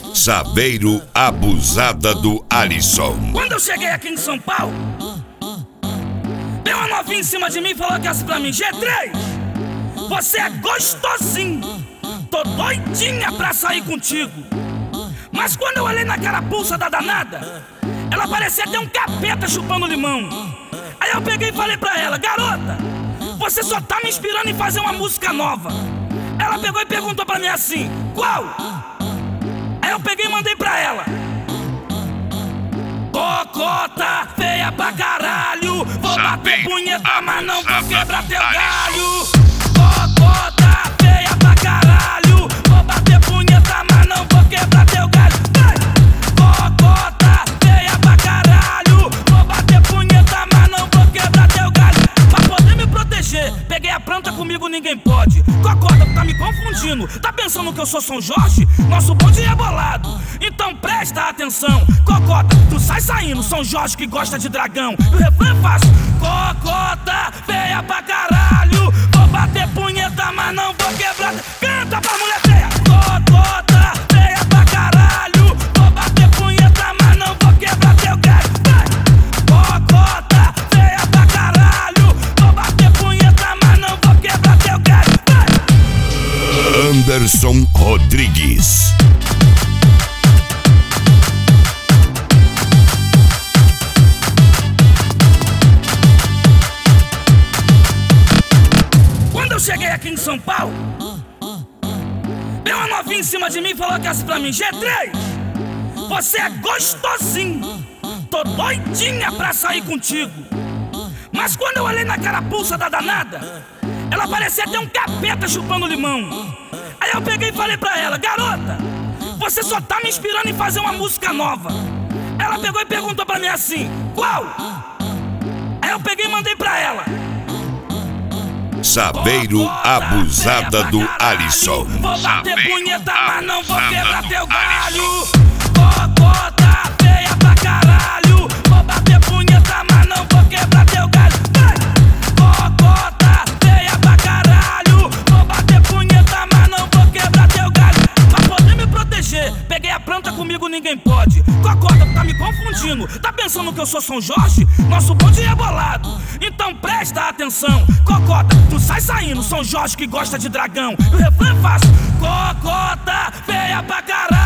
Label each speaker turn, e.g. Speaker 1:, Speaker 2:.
Speaker 1: Saveiro abusada do Alisson.
Speaker 2: Quando eu cheguei aqui em São Paulo, veio uma novinha em cima de mim e falou que assim pra mim: G3, você é gostosinho, tô doidinha pra sair contigo. Mas quando eu olhei na carapuça da danada, ela parecia ter um capeta chupando limão. Aí eu peguei e falei pra ela: garota, você só tá me inspirando em fazer uma música nova. Ela pegou e perguntou pra mim assim: qual? Aí eu peguei e mandei pra ela: cocota feia pra caralho, vou bater punheta, mas não vou quebrar teu galho. Cocota feia pra caralho, vou bater punheta, mas não vou quebrar teu galho. Cocota feia pra caralho, vou bater punheta, mas não vou quebrar teu galho. Pra poder me proteger, peguei a planta, comigo ninguém pode. Cocota, tá me confundindo, tá pensando que eu sou São Jorge? Nosso bonde é bolado, então presta atenção. Cocota, tu sai saindo, São Jorge que gosta de dragão. E o refrão é fácil: cocota feia pra caralho, vou bater punheta, mas não vou quebrar. Canta pra mulher feia. Cocota feia pra caralho, vou bater punheta, mas não vou quebrar teu galho. Cocota feia pra caralho, vou bater punheta, mas não vou quebrar teu galho.
Speaker 1: Anderson Rodrigues.
Speaker 2: Quando eu cheguei aqui em São Paulo, veio uma novinha em cima de mim e falou que assim pra mim: G3, você é gostosinho, tô doidinha pra sair contigo. Mas quando eu olhei na carapuça da danada, ela parecia ter um capeta chupando limão. Aí eu peguei e falei pra ela: garota, você só tá me inspirando em fazer uma música nova. Ela pegou e perguntou pra mim assim: qual? Aí eu peguei e mandei pra ela:
Speaker 1: Saveiro abusada do Alisson.
Speaker 2: vou bater punheta, mas não vou quebrar teu galho. Cocota feia pra caralho, vou bater punheta, mas não vou quebrar teu galho. Cocota feia pra caralho, vou bater punheta, mas não vou quebrar teu galho. Pra poder me proteger, peguei a planta, comigo ninguém pode. Cocota, tá me confundindo, tá pensando que eu sou São Jorge? Nosso bonde é bolado, então presta atenção. Cocota, tu sai saindo, São Jorge que gosta de dragão. E o refrão é fácil: cocota feia pra caralho,